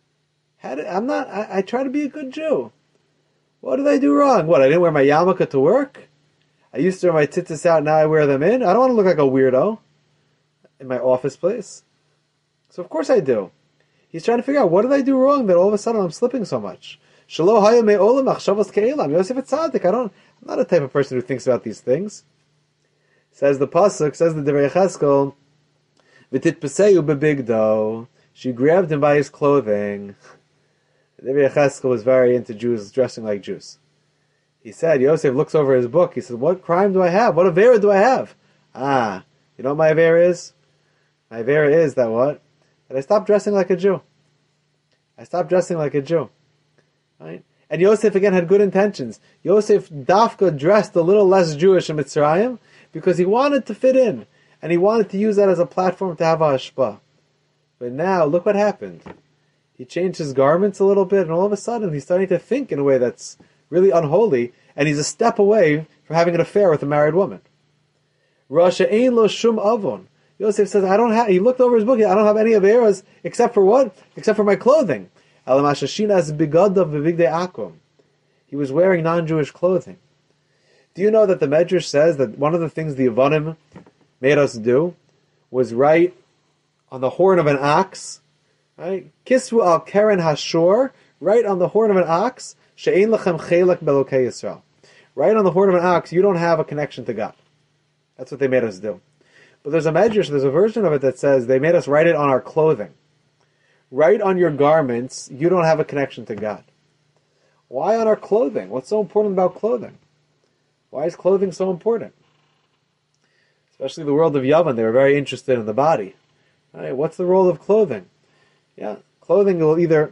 I try to be a good Jew. What did I do wrong? What, I didn't wear my yarmulke to work? I used to wear my tzitzis out, now I wear them in? I don't want to look like a weirdo in my office place. So of course I do. He's trying to figure out, what did I do wrong that all of a sudden I'm slipping so much? Shelo haya me'olam machshavas ke'elam. Yosef Tzaddik, I'm not a type of person who thinks about these things. Says the Pasuk, says the Divrei Yechezkel, V'titpeseu bebigdo. She grabbed him by his clothing. Divrei Yechezkel was very into Jews dressing like Jews. He said, Yosef looks over his book, he says, what crime do I have? What Avera do I have? You know what my Avera is? My Avera is that what? That I stopped dressing like a Jew. I stopped dressing like a Jew. Right? And Yosef again had good intentions. Yosef Dafka dressed a little less Jewish in Mitzrayim because he wanted to fit in. And he wanted to use that as a platform to have a hashpah. But now, look what happened. He changed his garments a little bit, and all of a sudden he's starting to think in a way that's really unholy, and he's a step away from having an affair with a married woman. Rasha ein lo shum avon. Yosef says, he looked over his book, I don't have any averas except for what? Except for my clothing. He was wearing non-Jewish clothing. Do you know that the Medrash says that one of the things the Yavanim made us do was write on the horn of an ox, right? Kisvu al keren hashor, right on the horn of an ox, she'ein lechem chelek belokei Yisrael. Right on the horn of an ox, you don't have a connection to God. That's what they made us do. But there's a Medrash, there's a version of it that says they made us write it on our clothing. Right on your garments, you don't have a connection to God. Why on our clothing? What's so important about clothing? Why is clothing so important? Especially the world of Yavan, they were very interested in the body. Right? What's the role of clothing? Yeah, clothing will either,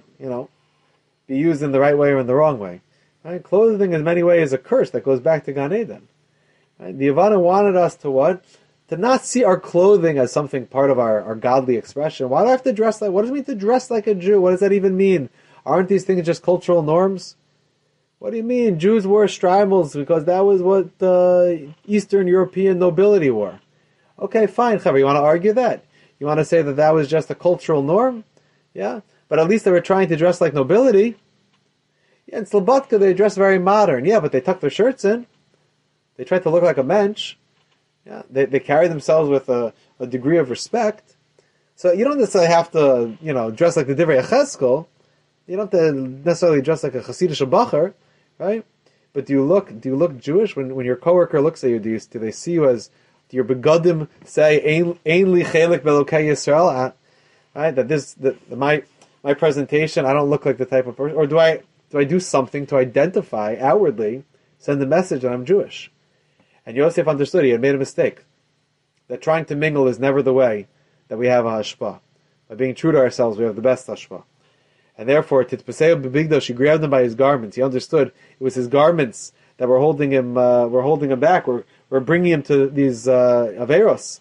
be used in the right way or in the wrong way. Right? Clothing in many ways is a curse that goes back to Gan Eden. Right? The Yavanim wanted us to what? To not see our clothing as something part of our godly expression. Why do I have to dress like? What does it mean to dress like a Jew? What does that even mean? Aren't these things just cultural norms? What do you mean? Jews wore strimals because that was what the Eastern European nobility wore. Okay, fine, Chaver, you want to argue that? You want to say that was just a cultural norm? Yeah? But at least they were trying to dress like nobility. Yeah, in Slobodka they dress very modern. Yeah, but they tuck their shirts in. They tried to look like a mensch. Yeah, they carry themselves with a degree of respect. So you don't necessarily have to, dress like the Divrei Yechezkel. You don't have to necessarily dress like a Hasidish bacher, right? But do you look Jewish when your coworker looks at you? Do they see you as, do your begadim say ein li chelik belokei Yisrael? Right? That my presentation, I don't look like the type of person, or do I do something to identify outwardly, send the message that I'm Jewish? And Yosef understood he had made a mistake. That trying to mingle is never the way that we have a hashpah. By being true to ourselves, we have the best hashpah. And therefore, Titpeseu bebigdo, she grabbed him by his garments. He understood it was his garments that were holding him back. We're bringing him to these averos.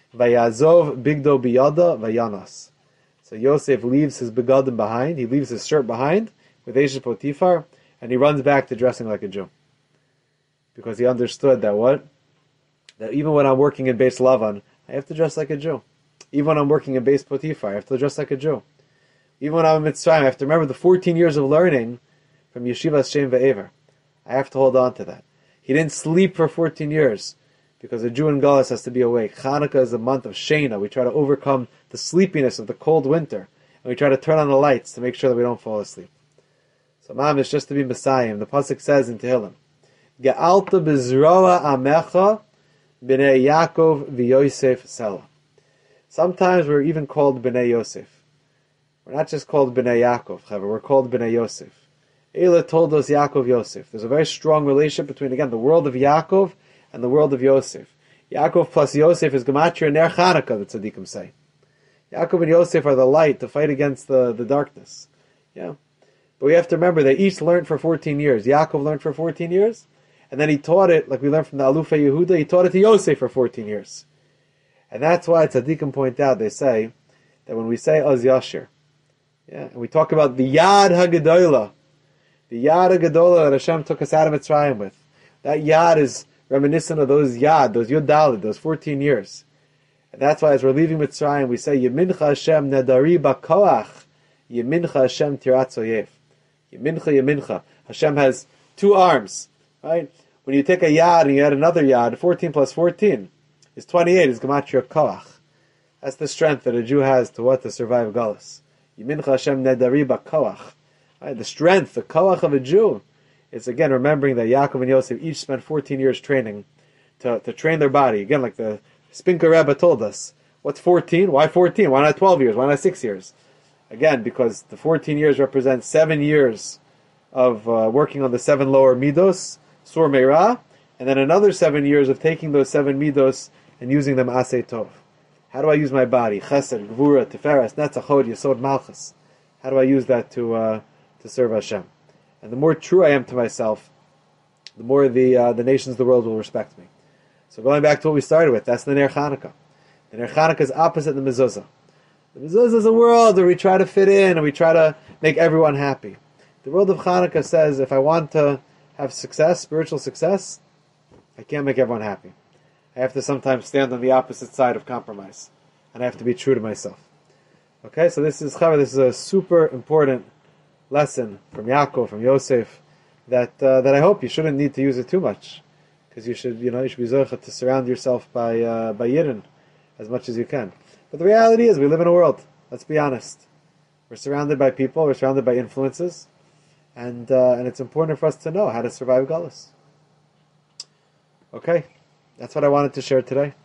Vayazov bigdo biyada vayanas. So Yosef leaves his begadim behind. He leaves his shirt behind with Eshes Potifar, and he runs back to dressing like a Jew. Because he understood that even when I'm working in Beis Lavan, I have to dress like a Jew. Even when I'm working in Beis Potifar, I have to dress like a Jew. Even when I'm in Mitzrayim, I have to remember the 14 years of learning from Yeshivas Shem Ve'ever. I have to hold on to that. He didn't sleep for 14 years because a Jew in Galus has to be awake. Hanukkah is a month of Shena. We try to overcome the sleepiness of the cold winter, and we try to turn on the lights to make sure that we don't fall asleep. So Mamish, just to be Messiah, the Pasuk says in Tehillim, Ge'alta bezroa amecha b'nei Yaakov v'Yosef Sela. Sometimes we're even called Bnei Yosef. We're not just called Bnei Yaakov, we're called Bnei Yosef. Eila told us Yaakov Yosef. There's a very strong relationship between, again, the world of Yaakov and the world of Yosef. Yaakov plus Yosef is Gematria Ner Chanukah, the tzaddikim say. Yaakov and Yosef are the light to fight against the darkness. Yeah. But we have to remember they each learned for 14 years. Yaakov learned for 14 years, and then he taught it, like we learned from the Alufei Yehuda, he taught it to Yosef for 14 years. And that's why tzaddikim point out, they say, that when we say Az Yashir, yeah, and we talk about the Yad HaGedolah, the Yad HaGedolah that Hashem took us out of Mitzrayim with, that Yad is reminiscent of those Yad, those Yud Daled, those 14 years. And that's why as we're leaving Mitzrayim, we say, Yemincha Hashem Nedari B'Koach, Yemincha Hashem Tiratz Oyev. Yemincha. Hashem has two arms, right? When you take a Yad and you add another Yad, 14 plus 14 is 28, is Gematria Koach. That's the strength that a Jew has to survive Galus. Yemincha Hashem Nedari B'Koach. Right? The strength, the Koach of a Jew, is again remembering that Yaakov and Yosef each spent 14 years training to train their body. Again, like the Spinker Rebbe told us, what's 14? Why 14? Why not 12 years? Why not 6 years? Again, because the 14 years represent 7 years of working on the 7 lower midos, sur meirah, and then another 7 years of taking those 7 midos and using them asay tov. How do I use my body? Chesed, Gvura, Tiferes, Netzach, Hod, Yesod, Malchus. How do I use that to serve Hashem? And the more true I am to myself, the more the nations of the world will respect me. So going back to what we started with, that's the Ner Chanukah. The Ner Chanukah is opposite the Mezuzah. The Mezuzah is a world where we try to fit in and we try to make everyone happy. The world of Chanukah says, if I want to have success, spiritual success, I can't make everyone happy. I have to sometimes stand on the opposite side of compromise. And I have to be true to myself. Okay, so this is a super important lesson from Yaakov, from Yosef, that I hope you shouldn't need to use it too much. Because you should be zocheh to surround yourself by Yidden as much as you can. But the reality is, we live in a world. Let's be honest. We're surrounded by people. We're surrounded by influences, and it's important for us to know how to survive Galus. Okay, that's what I wanted to share today.